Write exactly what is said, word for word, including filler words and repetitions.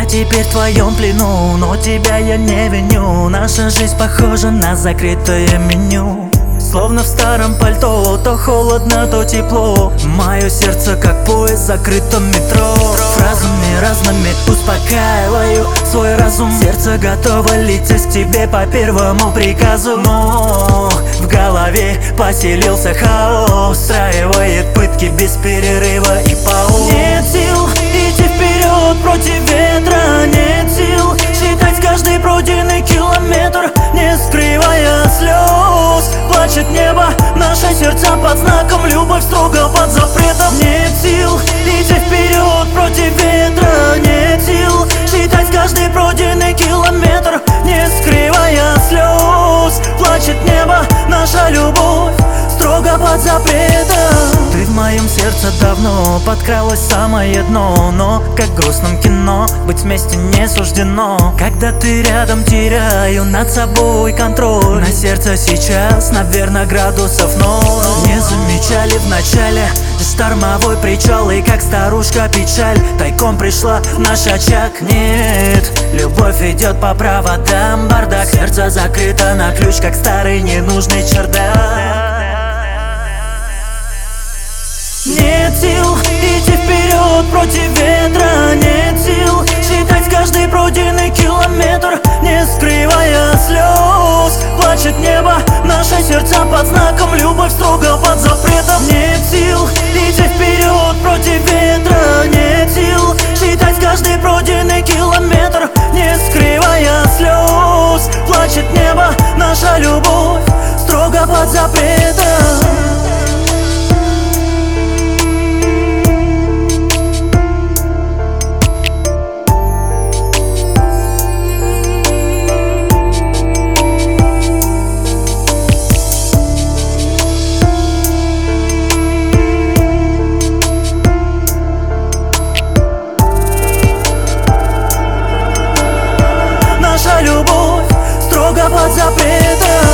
теперь в твоем плену, но тебя я не виню. Наша жизнь похожа на закрытое меню. Словно в старом пальто, то холодно, то тепло. Мое сердце как поезд в закрытом метро. Фразами разными успокаиваю свой разум. Сердце готово лететь к тебе по первому приказу. Но в голове поселился хаос, устраивает пытки без перерыва и пауз. Нет сил идти вперед против ветра, нет сил считать каждый пройденный километр, не скрывая слез. Плачет небо, наши сердца под знаком, любовь строго под запретом. Нет сил идти вперед против ветра, нет сил считать каждый пройденный километр, не скрывая слез. Плачет небо, наша любовь строго под запретом. Ты в моем сердце давно подкралась самое дно, но как в грустном кино быть вместе не суждено. Когда ты рядом, теряю над собой контроль. На сердце сейчас, наверное, градусов ноль. Не замечали в начале штормовой причал, и как старушка печаль тайком пришла в наш очаг. Нет, любовь идет по проводам, бардак. Сердце закрыто на ключ, как старый ненужный чердак. Нет сил идти вперед против ветра, нет сил считать каждый пройденный километр, не скрывая слез. Плачет небо, наши сердца под знаком, любовь строго под запретом. Нет сил идти вперед против ветра, нет сил считать каждый пройденный километр, не скрывая слез. Плачет небо, наша любовь строго под запретом. Любовь строго под запретом.